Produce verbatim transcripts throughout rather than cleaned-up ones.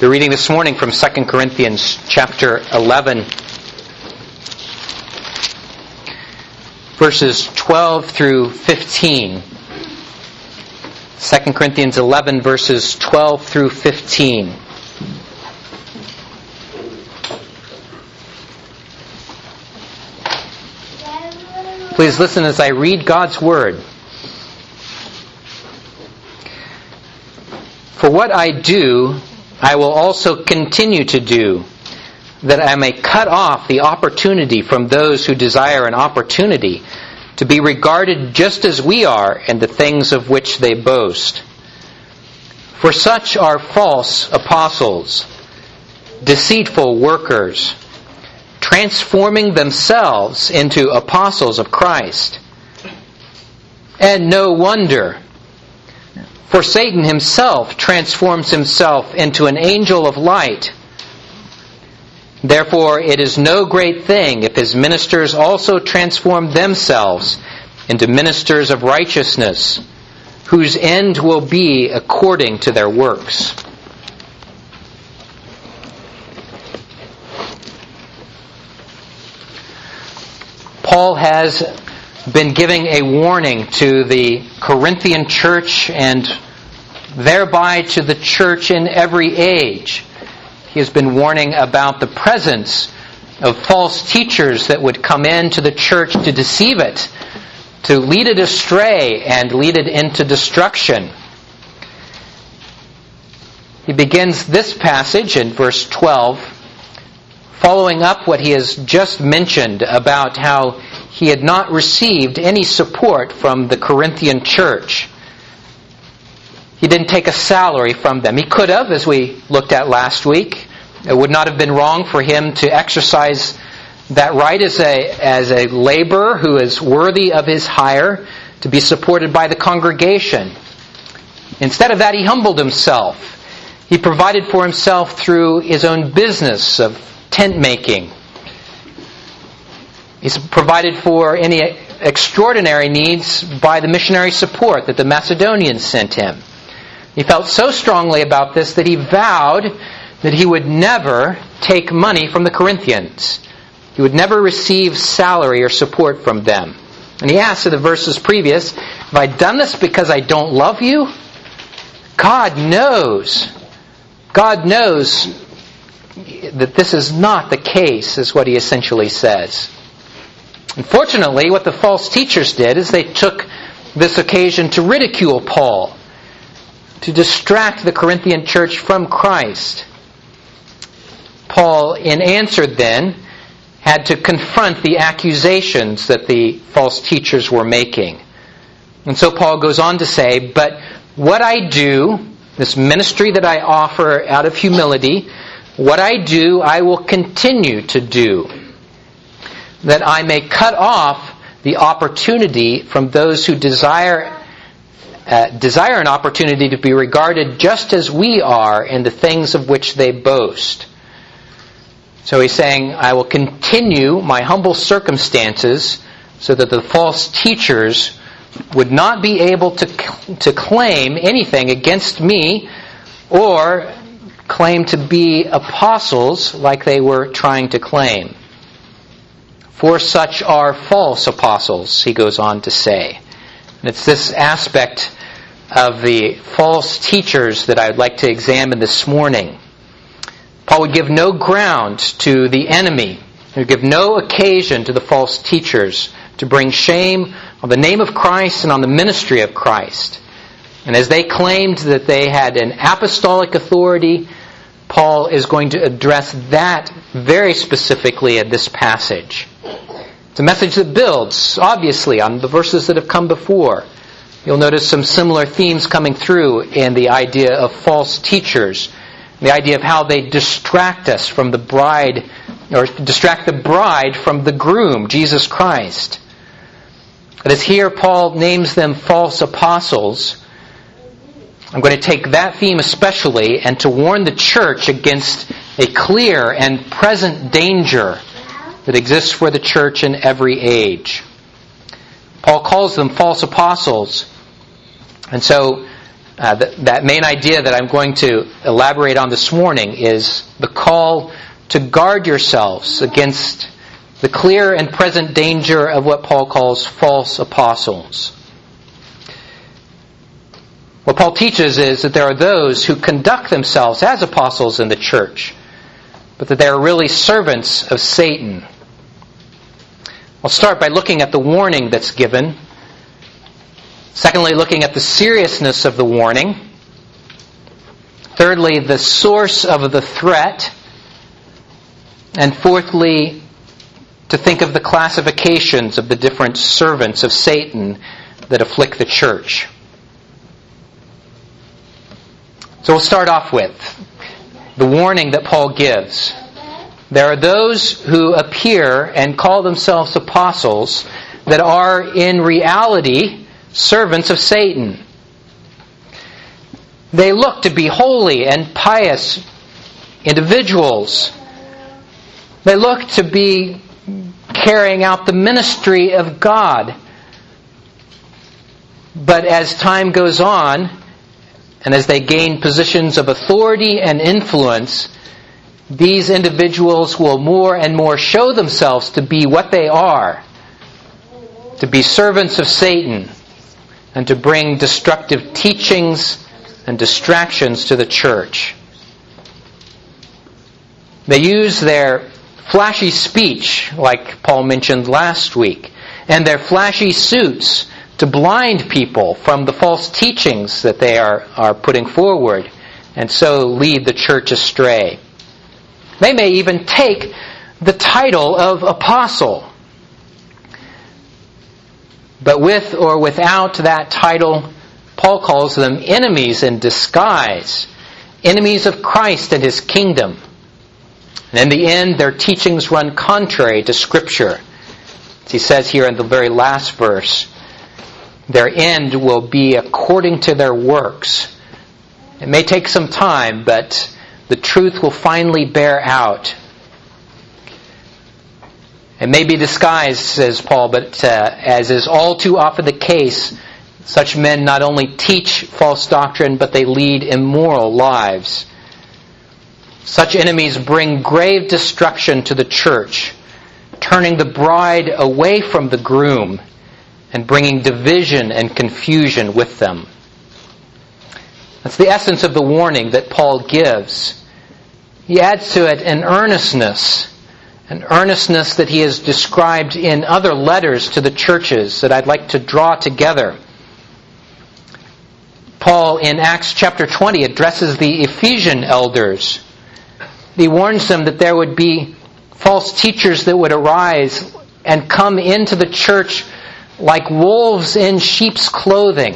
The reading this morning from Second Corinthians chapter eleven, verses twelve through fifteen. Second Corinthians eleven, verses twelve through fifteen. Please listen as I read God's Word. For what I do, I will also continue to do, that I may cut off the opportunity from those who desire an opportunity to be regarded just as we are in the things of which they boast. For such are false apostles, deceitful workers, transforming themselves into apostles of Christ. And no wonder, for Satan himself transforms himself into an angel of light. Therefore, it is no great thing if his ministers also transform themselves into ministers of righteousness, whose end will be according to their works. Paul has been giving a warning to the Corinthian church and thereby to the church in every age. He has been warning about the presence of false teachers that would come into the church to deceive it, to lead it astray and lead it into destruction. He begins this passage in verse twelve, following up what he has just mentioned about how he had not received any support from the Corinthian church. He didn't take a salary from them. He could have, as we looked at last week. It would not have been wrong for him to exercise that right as a, as a laborer who is worthy of his hire, to be supported by the congregation. Instead of that, he humbled himself. He provided for himself through his own business of tent making. He's provided for any extraordinary needs by the missionary support that the Macedonians sent him. He felt so strongly about this that he vowed that he would never take money from the Corinthians. He would never receive salary or support from them. And he asked in the verses previous, have I done this because I don't love you? God knows. God knows that this is not the case, is what he essentially says. Unfortunately, what the false teachers did is they took this occasion to ridicule Paul, to distract the Corinthian church from Christ. Paul, in answer then, had to confront the accusations that the false teachers were making. And so Paul goes on to say, but what I do, this ministry that I offer out of humility, what I do, I will continue to do, that I may cut off the opportunity from those who desire uh, desire an opportunity to be regarded just as we are in the things of which they boast. So he's saying, I will continue my humble circumstances so that the false teachers would not be able to to claim anything against me or claim to be apostles like they were trying to claim. For such are false apostles, he goes on to say. And it's this aspect of the false teachers that I would like to examine this morning. Paul would give no ground to the enemy. He would give no occasion to the false teachers to bring shame on the name of Christ and on the ministry of Christ. And as they claimed that they had an apostolic authority, Paul is going to address that very specifically in this passage. It's a message that builds, obviously, on the verses that have come before. You'll notice some similar themes coming through in the idea of false teachers, the idea of how they distract us from the bride, or distract the bride from the groom, Jesus Christ. But as here Paul names them false apostles, I'm going to take that theme especially and to warn the church against a clear and present danger that exists for the church in every age. Paul calls them false apostles. And so Uh, th- that main idea that I'm going to elaborate on this morning is the call to guard yourselves against the clear and present danger of what Paul calls false apostles. What Paul teaches is that there are those who conduct themselves as apostles in the church, but that they are really servants of Satan. I'll start by looking at the warning that's given. Secondly, looking at the seriousness of the warning. Thirdly, the source of the threat. And fourthly, to think of the classifications of the different servants of Satan that afflict the church. So we'll start off with the warning that Paul gives. There are those who appear and call themselves apostles that are in reality servants of Satan. They look to be holy and pious individuals. They look to be carrying out the ministry of God. But as time goes on, and as they gain positions of authority and influence, these individuals will more and more show themselves to be what they are, to be servants of Satan, and to bring destructive teachings and distractions to the church. They use their flashy speech, like Paul mentioned last week, and their flashy suits to blind people from the false teachings that they are, are putting forward, and so lead the church astray. They may even take the title of apostle. But with or without that title, Paul calls them enemies in disguise, enemies of Christ and His kingdom. And in the end, their teachings run contrary to Scripture. As he says here in the very last verse, their end will be according to their works. It may take some time, but the truth will finally bear out. It may be disguised, says Paul, but uh, as is all too often the case, such men not only teach false doctrine, but they lead immoral lives. Such enemies bring grave destruction to the church, turning the bride away from the groom and bringing division and confusion with them. That's the essence of the warning that Paul gives. He adds to it an earnestness, an earnestness that he has described in other letters to the churches that I'd like to draw together. Paul, in Acts chapter twenty, addresses the Ephesian elders. He warns them that there would be false teachers that would arise and come into the church like wolves in sheep's clothing.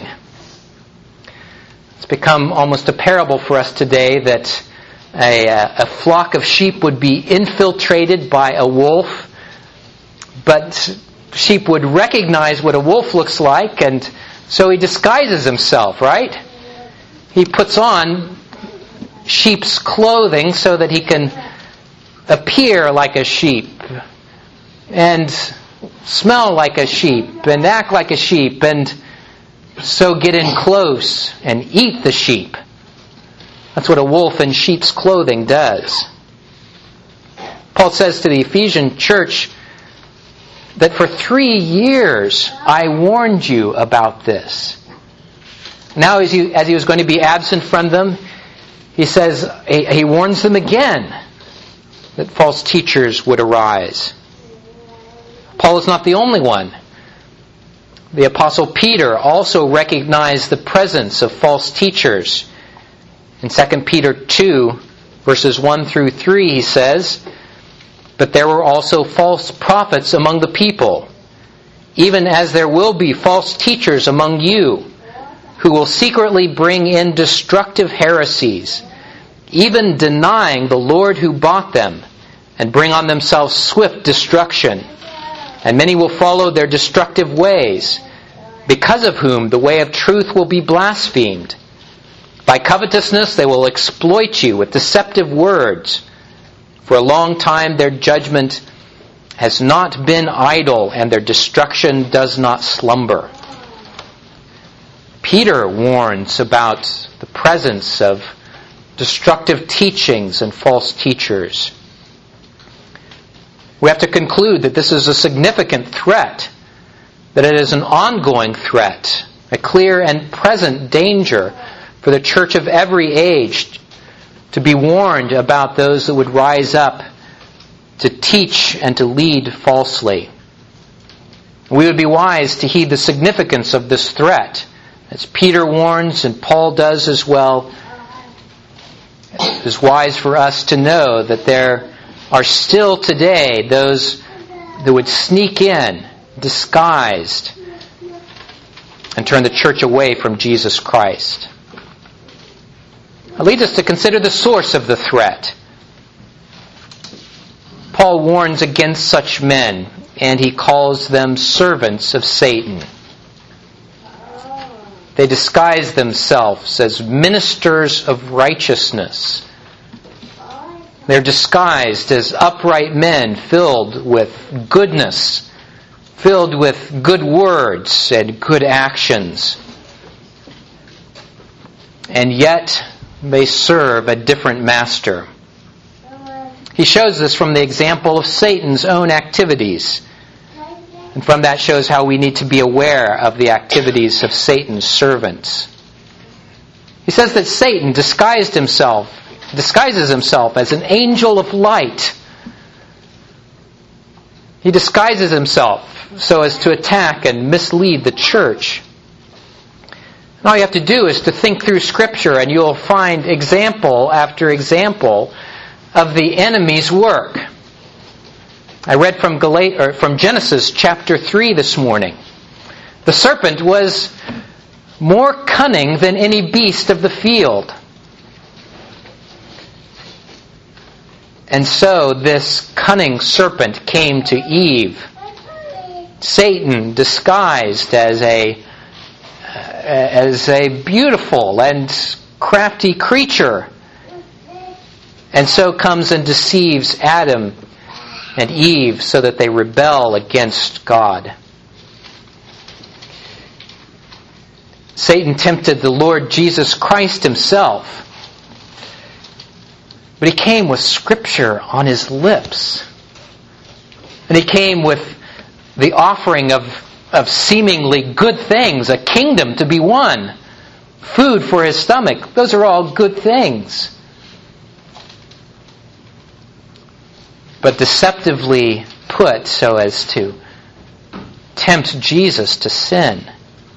It's become almost a parable for us today that a, a flock of sheep would be infiltrated by a wolf, but sheep would recognize what a wolf looks like, and so he disguises himself, right? He puts on sheep's clothing so that he can appear like a sheep and smell like a sheep and act like a sheep, and so get in close and eat the sheep. That's what a wolf in sheep's clothing does. Paul says to the Ephesian church that for three years I warned you about this. Now as he, as he was going to be absent from them, he says, he, he warns them again that false teachers would arise. Paul is not the only one. The Apostle Peter also recognized the presence of false teachers. In Second Peter two, verses one through three, he says, "But there were also false prophets among the people, even as there will be false teachers among you, who will secretly bring in destructive heresies, even denying the Lord who bought them, and bring on themselves swift destruction. And many will follow their destructive ways, because of whom the way of truth will be blasphemed. By covetousness they will exploit you with deceptive words. For a long time their judgment has not been idle, and their destruction does not slumber." Peter warns about the presence of destructive teachings and false teachers. We have to conclude that this is a significant threat, that it is an ongoing threat, a clear and present danger for the church of every age to be warned about those that would rise up to teach and to lead falsely. We would be wise to heed the significance of this threat, as Peter warns and Paul does as well. It is wise for us to know that there are still today those that would sneak in, disguised, and turn the church away from Jesus Christ. It leads us to consider the source of the threat. Paul warns against such men, and he calls them servants of Satan. They disguise themselves as ministers of righteousness. They're disguised as upright men filled with goodness, filled with good words and good actions. And yet they serve a different master. He shows this from the example of Satan's own activities. And from that shows how we need to be aware of the activities of Satan's servants. He says that Satan disguised himself, disguises himself as an angel of light. He disguises himself so as to attack and mislead the church. And all you have to do is to think through Scripture, and you'll find example after example of the enemy's work. I read from Galat- or from Genesis chapter three this morning. The serpent was more cunning than any beast of the field. And so this cunning serpent came to Eve. Satan disguised as a as a beautiful and crafty creature, and so comes and deceives Adam and Eve so that they rebel against God. Satan tempted the Lord Jesus Christ himself, but he came with Scripture on his lips. And he came with the offering of, of seemingly good things, a kingdom to be won, food for his stomach. Those are all good things. But deceptively put so as to tempt Jesus to sin.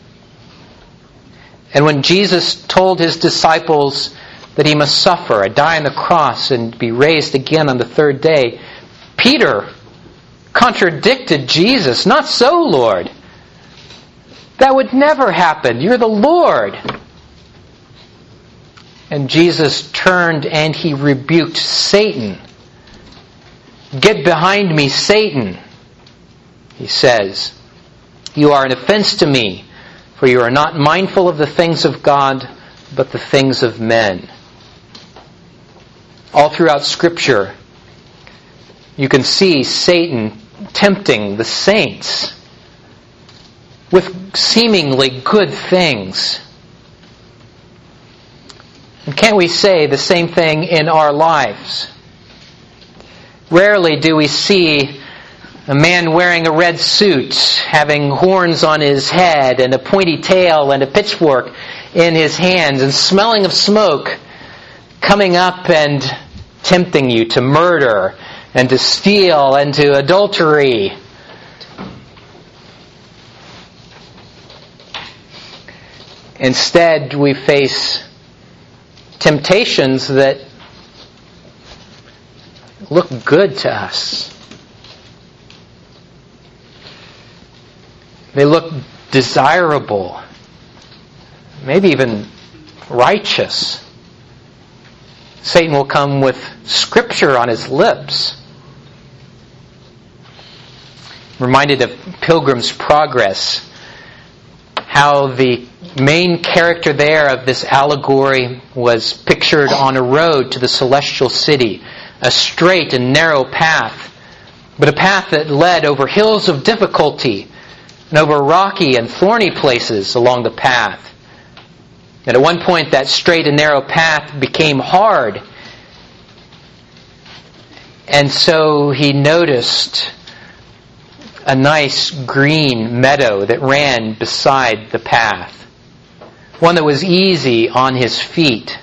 And when Jesus told his disciples that he must suffer, die on the cross, and be raised again on the third day, Peter contradicted Jesus. "Not so, Lord. That would never happen. You're the Lord." And Jesus turned and he rebuked Satan. "Get behind me, Satan," he says. "You are an offense to me, for you are not mindful of the things of God, but the things of men." All throughout Scripture, you can see Satan tempting the saints with seemingly good things. And can't we say the same thing in our lives? Rarely do we see a man wearing a red suit, having horns on his head and a pointy tail and a pitchfork in his hands and smelling of smoke, coming up and tempting you to murder and to steal and to adultery. Instead, we face temptations that look good to us. They look desirable, maybe even righteous. Satan will come with Scripture on his lips. I'm reminded of Pilgrim's Progress, how the main character there of this allegory was pictured on a road to the celestial city, a straight and narrow path, but a path that led over hills of difficulty and over rocky and thorny places along the path. And at one point, that straight and narrow path became hard. And so he noticed a nice green meadow that ran beside the path. One that was easy on his feet.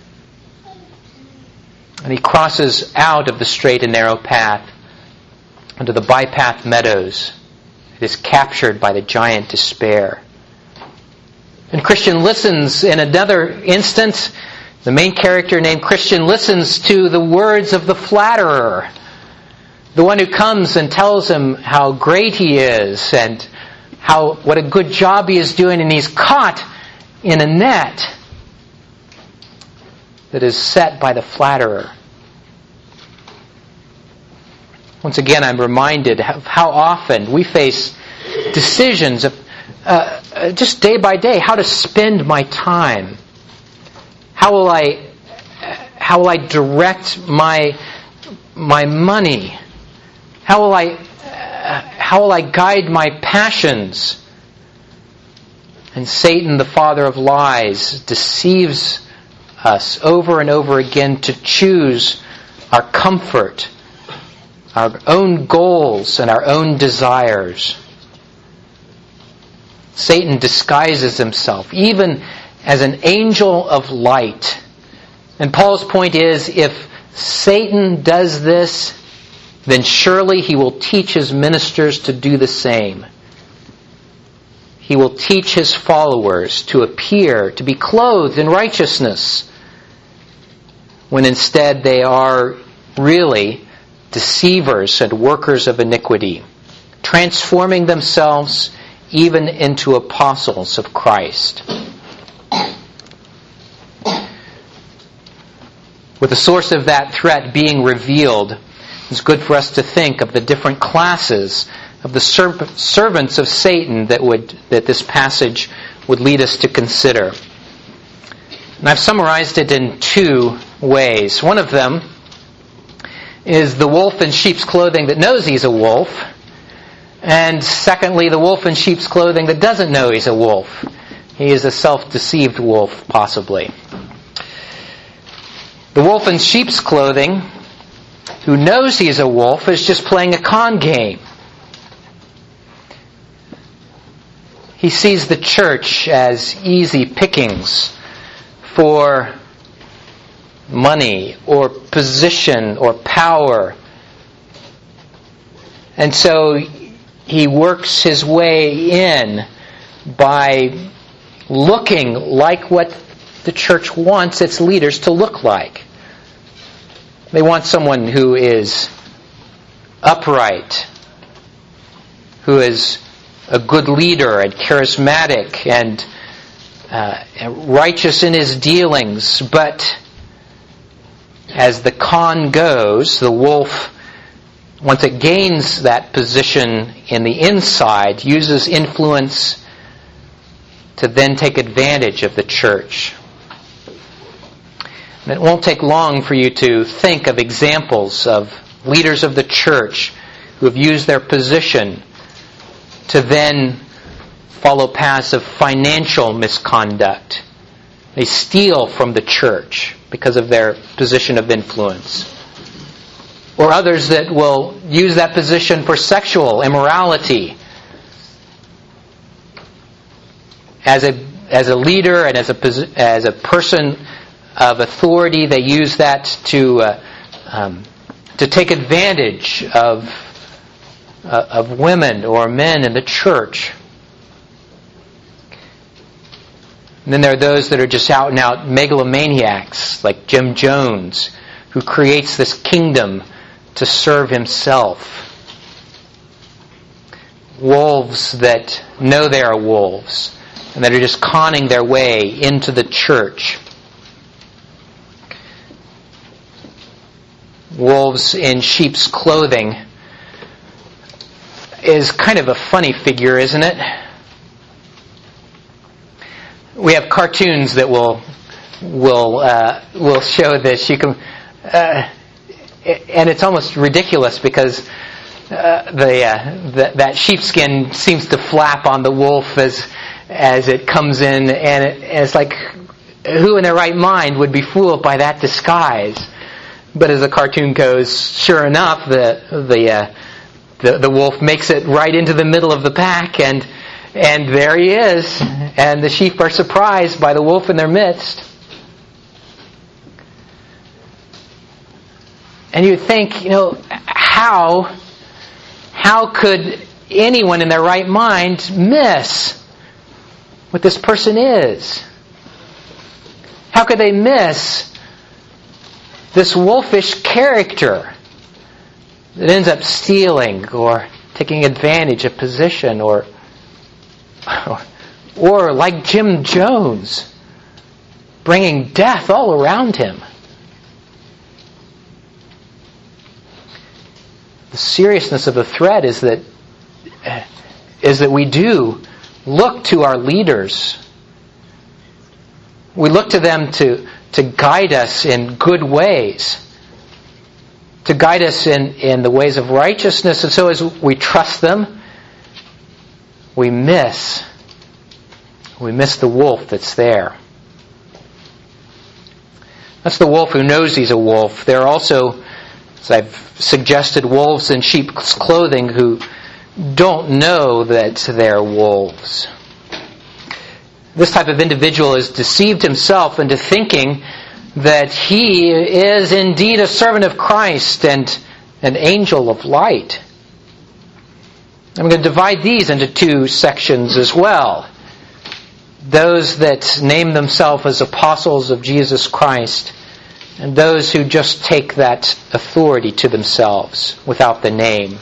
And he crosses out of the straight and narrow path into the bypath meadows. It is captured by the giant despair. And Christian listens in another instance. The main character named Christian listens to the words of the flatterer. The one who comes and tells him how great he is and how what a good job he is doing, and he's caught in a net that is set by the flatterer. Once again, I'm reminded of how often we face decisions of uh, just day by day, how to spend my time. How will I, how will I direct my my money? How will I, uh, how will I guide my passions? And Satan, the father of lies, deceives us over and over again to choose our comfort, our own goals, and our own desires. Satan disguises himself, even as an angel of light. And Paul's point is, if Satan does this, then surely he will teach his ministers to do the same. He will teach his followers to appear, to be clothed in righteousness, when instead they are really deceivers and workers of iniquity, transforming themselves even into apostles of Christ. With the source of that threat being revealed, it's good for us to think of the different classes of the servants of Satan that would that this passage would lead us to consider. And I've summarized it in two ways. One of them is the wolf in sheep's clothing that knows he's a wolf. And secondly, the wolf in sheep's clothing that doesn't know he's a wolf. He is a self-deceived wolf, possibly. The wolf in sheep's clothing, who knows he's a wolf, is just playing a con game. He sees the church as easy pickings for money or position or power. And so he works his way in by looking like what the church wants its leaders to look like. They want someone who is upright, who is a good leader and charismatic and uh, righteous in his dealings. But as the con goes, the wolf, once it gains that position in the inside, uses influence to then take advantage of the church. And it won't take long for you to think of examples of leaders of the church who have used their position to then follow paths of financial misconduct. They steal from the church because of their position of influence. Or others that will use that position for sexual immorality. As a as a leader and as a as a person of authority, they use that to uh, um, to take advantage of uh, of women or men in the church. And then there are those that are just out and out megalomaniacs, like Jim Jones, who creates this kingdom to serve himself. Wolves that know they are wolves and that are just conning their way into the church. Wolves in sheep's clothing is kind of a funny figure, isn't it? We have cartoons that will will uh, will show this. You can, uh, and it's almost ridiculous because uh, the, uh, the that sheepskin seems to flap on the wolf as as it comes in, and, it, and it's like, who in their right mind would be fooled by that disguise? But as the cartoon goes, sure enough, the the uh, the, the wolf makes it right into the middle of the pack, and and there he is, and the sheep are surprised by the wolf in their midst. And you'd think, you know, how how could anyone in their right mind miss what this person is? How could they miss this wolfish character that ends up stealing or taking advantage of position, or or, or like Jim Jones, bringing death all around him? The seriousness of the threat is that is that we do look to our leaders. We look to them to, to guide us in good ways, to guide us in, in the ways of righteousness. And so as we trust them, we miss, we miss the wolf that's there. That's the wolf who knows he's a wolf. There are also, as I've suggested, wolves in sheep's clothing who don't know that they're wolves. This type of individual has deceived himself into thinking that he is indeed a servant of Christ and an angel of light. I'm going to divide these into two sections as well. Those that name themselves as apostles of Jesus Christ, and those who just take that authority to themselves without the name.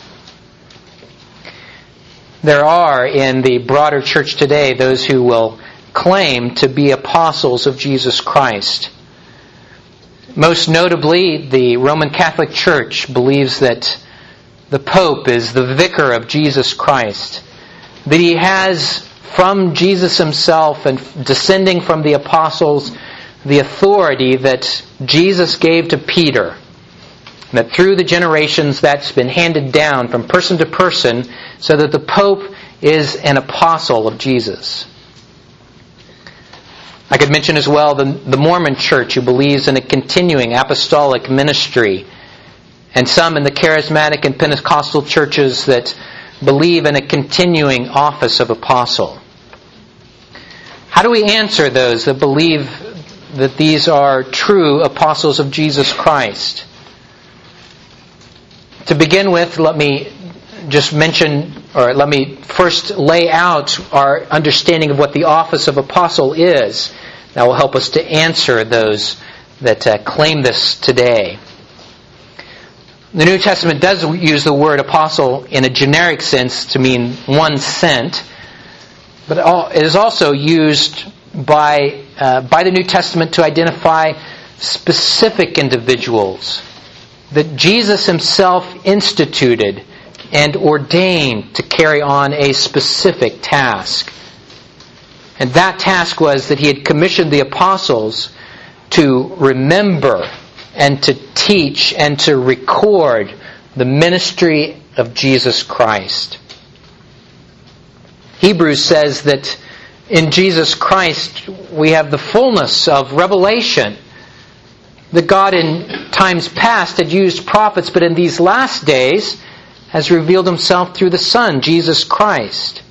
There are in the broader church today those who will claim to be apostles of Jesus Christ. Most notably, the Roman Catholic Church believes that the Pope is the vicar of Jesus Christ, that he has from Jesus himself and descending from the apostles the authority that Jesus gave to Peter, and that through the generations that's been handed down from person to person, so that the Pope is an apostle of Jesus. I could mention as well the, the Mormon Church, who believes in a continuing apostolic ministry, and some in the charismatic and Pentecostal churches that believe in a continuing office of apostle. How do we answer those that believe that these are true apostles of Jesus Christ? To begin with, let me just mention, or let me first lay out our understanding of what the office of apostle is. That will help us to answer those that uh, claim this today. The New Testament does use the word apostle in a generic sense to mean one sent, but it is also used by uh, by the New Testament to identify specific individuals that Jesus himself instituted and ordained to carry on a specific task. And that task was that he had commissioned the apostles to remember and to teach and to record the ministry of Jesus Christ. Hebrews says that in Jesus Christ we have the fullness of revelation. That God in times past had used prophets, but in these last days has revealed himself through the Son, Jesus Christ.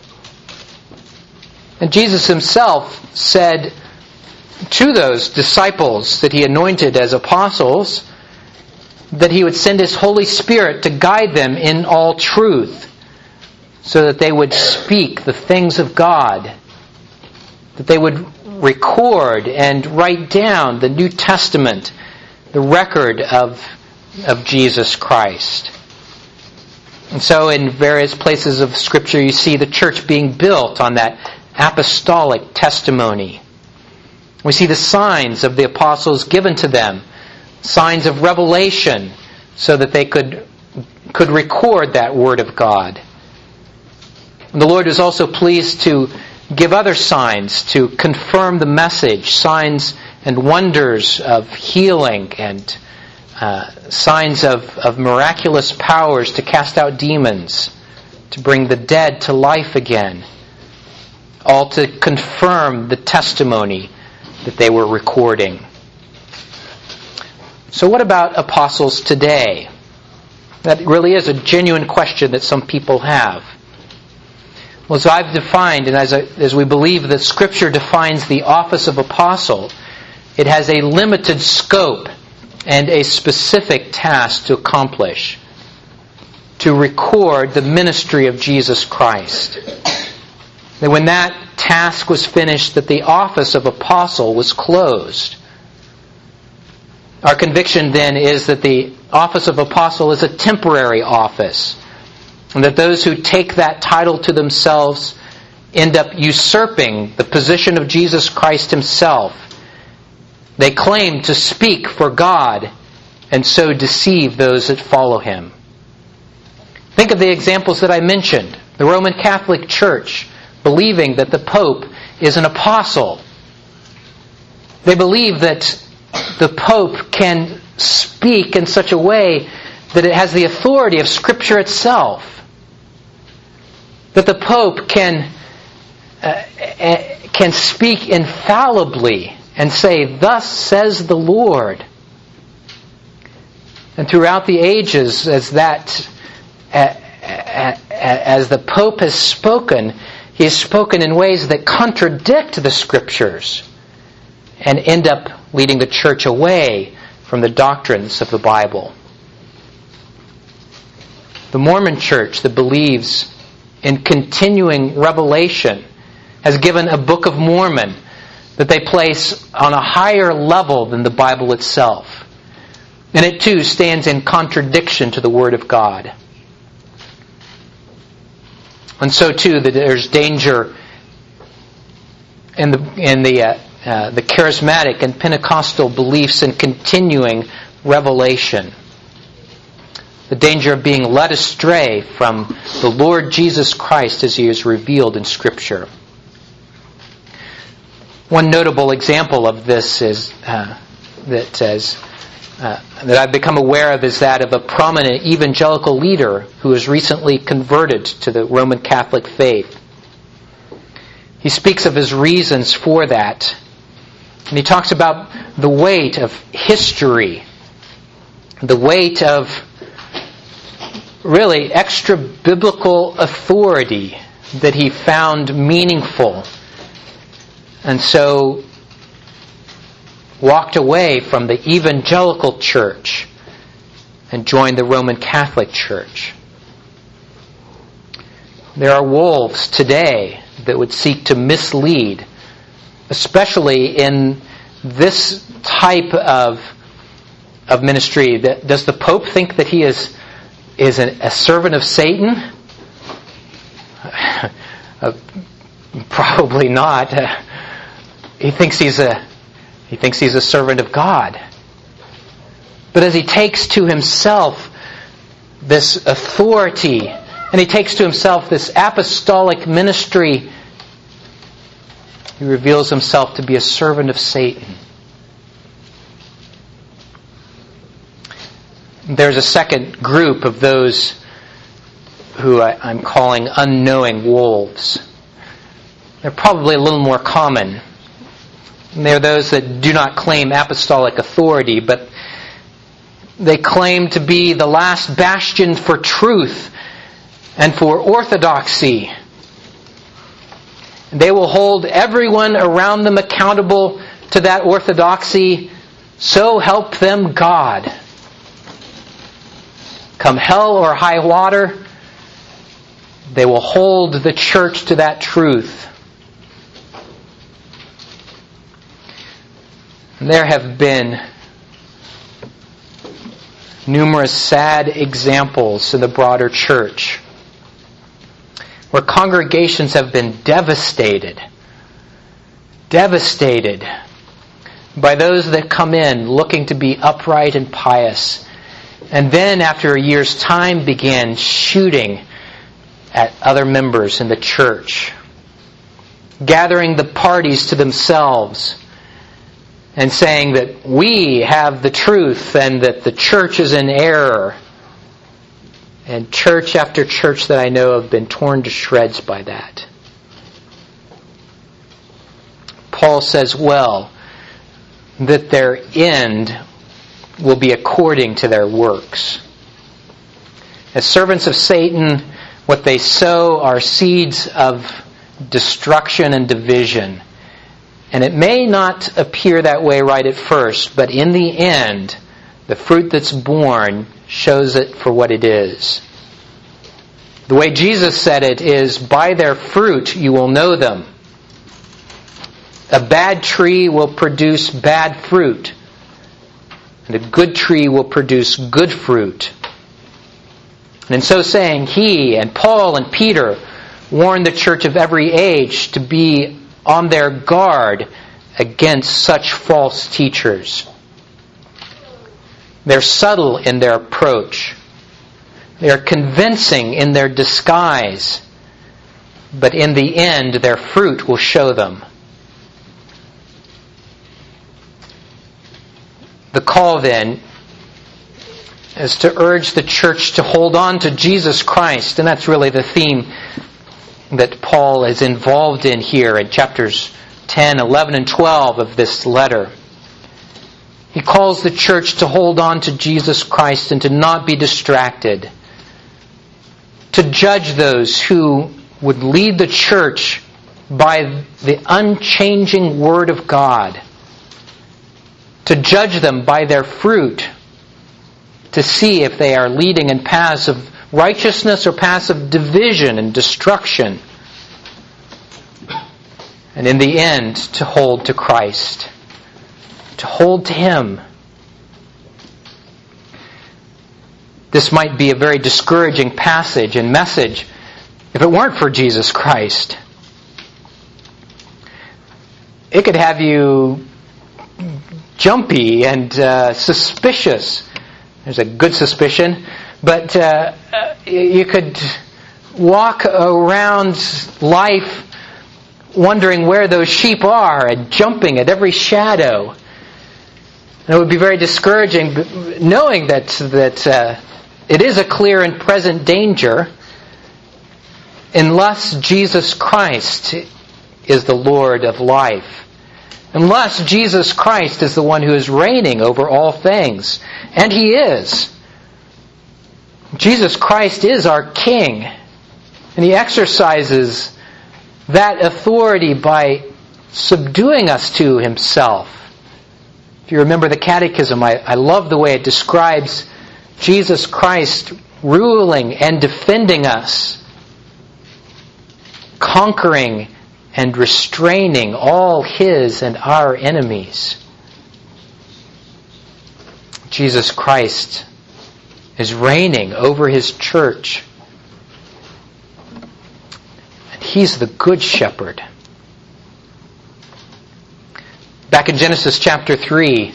And Jesus himself said to those disciples that he anointed as apostles that he would send his Holy Spirit to guide them in all truth, so that they would speak the things of God, that they would record and write down the New Testament, the record of, of Jesus Christ. And so in various places of Scripture you see the church being built on that apostolic testimony. We see the signs of the apostles given to them, signs of revelation, so that they could, could record that Word of God. And the Lord is also pleased to give other signs to confirm the message, signs and wonders of healing and uh, signs of, of miraculous powers to cast out demons, to bring the dead to life again, all to confirm the testimony that they were recording. So what about apostles today? That really is a genuine question that some people have. Well, as I've defined, and as, I, as we believe that Scripture defines the office of apostle, it has a limited scope and a specific task to accomplish: to record the ministry of Jesus Christ. That when that task was finished, that the office of apostle was closed. Our conviction then is that the office of apostle is a temporary office, and that those who take that title to themselves end up usurping the position of Jesus Christ Himself. They claim to speak for God and so deceive those that follow Him. Think of the examples that I mentioned. The Roman Catholic Church believing that the Pope is an apostle. They believe that the Pope can speak in such a way that it has the authority of Scripture itself. That the Pope can uh, can speak infallibly and say, "Thus says the Lord." And throughout the ages, as that uh, as the Pope has spoken, he has spoken in ways that contradict the Scriptures and end up leading the church away from the doctrines of the Bible. The Mormon Church that believes in continuing revelation has given a Book of Mormon that they place on a higher level than the Bible itself. And it too stands in contradiction to the Word of God. And so too that there's danger in the in the uh, uh, the charismatic and Pentecostal beliefs in continuing revelation. The danger of being led astray from the Lord Jesus Christ as He is revealed in Scripture. One notable example of this is uh, that as uh, that I've become aware of is that of a prominent evangelical leader who has recently converted to the Roman Catholic faith. He speaks of his reasons for that, and he talks about the weight of history, the weight of really extra biblical authority that he found meaningful, and so walked away from the evangelical church and joined the Roman Catholic Church. There are wolves today that would seek to mislead, especially in this type of of ministry. That, does the Pope think that he is is an, a servant of Satan? uh, probably not. Uh, he thinks he's a he thinks he's a servant of God. But as he takes to himself this authority, and he takes to himself this apostolic ministry, he reveals himself to be a servant of Satan. There's a second group of those who I, I'm calling unknowing wolves. They're probably a little more common. They're those that do not claim apostolic authority, but they claim to be the last bastion for truth and for orthodoxy. They will hold everyone around them accountable to that orthodoxy. So help them God. Come hell or high water, they will hold the church to that truth. And there have been numerous sad examples in the broader church where congregations have been devastated, devastated by those that come in looking to be upright and pious, and then after a year's time began shooting at other members in the church, gathering the parties to themselves and saying that we have the truth and that the church is in error. And church after church that I know have been torn to shreds by that. Paul says, well, that their end will be according to their works. As servants of Satan, what they sow are seeds of destruction and division. And it may not appear that way right at first, but in the end, the fruit that's born shows it for what it is. The way Jesus said it is, by their fruit you will know them. A bad tree will produce bad fruit, and a good tree will produce good fruit. And in so saying, he and Paul and Peter warned the church of every age to be on their guard against such false teachers. They're subtle in their approach. They are convincing in their disguise. But in the end, their fruit will show them. The call then is to urge the church to hold on to Jesus Christ. And that's really the theme that Paul is involved in here in chapters ten, eleven, and twelve of this letter. He calls the church to hold on to Jesus Christ and to not be distracted. To judge those who would lead the church by the unchanging Word of God. To judge them by their fruit. To see if they are leading in paths of righteousness or paths of division and destruction. And in the end, to hold to Christ. To hold to Him. This might be a very discouraging passage and message if it weren't for Jesus Christ. It could have you jumpy and uh, suspicious. There's a good suspicion. But uh, you could walk around life wondering where those sheep are and jumping at every shadow. And it would be very discouraging knowing that that uh, it is a clear and present danger unless Jesus Christ is the Lord of life. Unless Jesus Christ is the one who is reigning over all things. And He is. Jesus Christ is our King. And He exercises that authority by subduing us to Himself. If you remember the Catechism, I, I love the way it describes Jesus Christ ruling and defending us, conquering and restraining all His and our enemies. Jesus Christ is reigning over His church. And He's the Good Shepherd. Back in Genesis chapter three,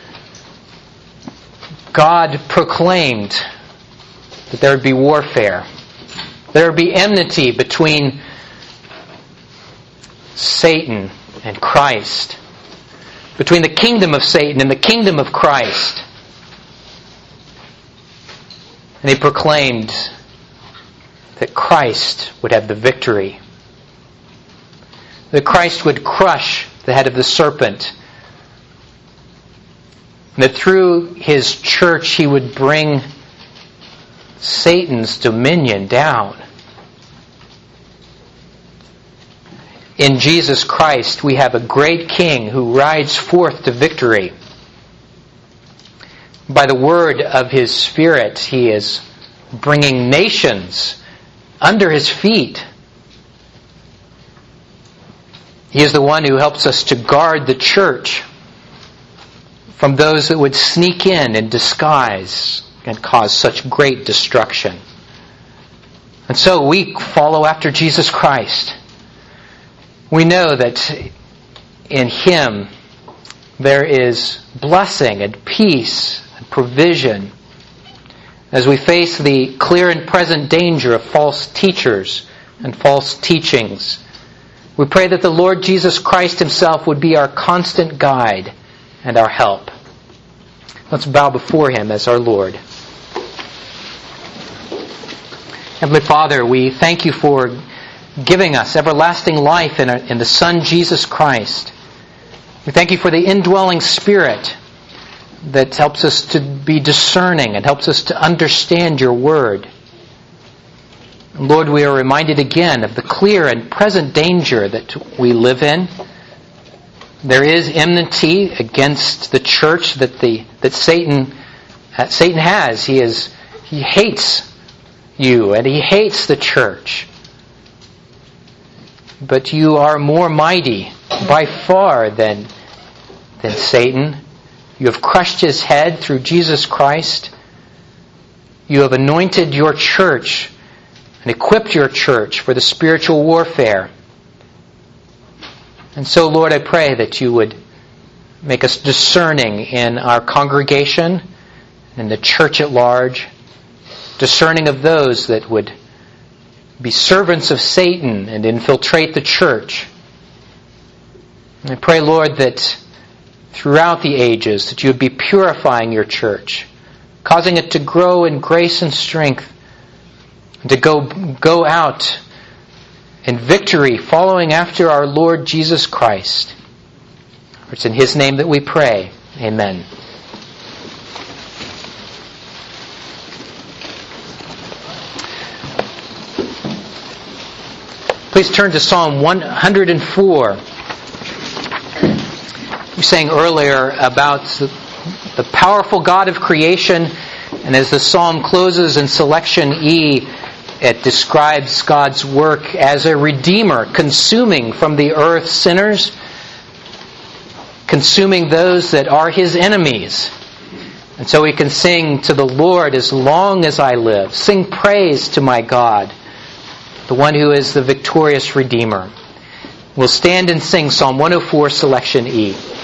God proclaimed that there would be warfare. There would be enmity between Satan and Christ. Between the kingdom of Satan and the kingdom of Christ. And He proclaimed that Christ would have the victory. That Christ would crush the head of the serpent. And that through His church He would bring Satan's dominion down. In Jesus Christ we have a great King who rides forth to victory. By the word of His Spirit He is bringing nations under His feet. He is the one who helps us to guard the church from those that would sneak in in disguise and cause such great destruction. And so we follow after Jesus Christ. We know that in Him there is blessing and peace and provision as we face the clear and present danger of false teachers and false teachings. We pray that the Lord Jesus Christ Himself would be our constant guide and our help. Let's bow before Him as our Lord. Heavenly Father, we thank You for giving us everlasting life in, our, in the Son Jesus Christ. We thank you for the indwelling Spirit that helps us to be discerning and helps us to understand your word. Lord, we are reminded again of the clear and present danger that we live in. There is enmity against the church that the that Satan uh, Satan has. He is he hates you and he hates the church. But you are more mighty by far than than Satan. You have crushed his head through Jesus Christ. You have anointed your church and equipped your church for the spiritual warfare. And so, Lord, I pray that you would make us discerning in our congregation, in the church at large, discerning of those that would be servants of Satan and infiltrate the church. And I pray, Lord, that throughout the ages, that you would be purifying your church, causing it to grow in grace and strength, and to go, go out in victory, following after our Lord Jesus Christ. It's in His name that we pray. Amen. Please turn to Psalm one hundred four. We sang earlier about the, the powerful God of creation, and as the psalm closes in selection E, it describes God's work as a redeemer, consuming from the earth sinners, consuming those that are His enemies. And so we can sing to the Lord as long as I live. Sing praise to my God, the one who is the victorious Redeemer. We'll stand and sing Psalm one oh four, selection E.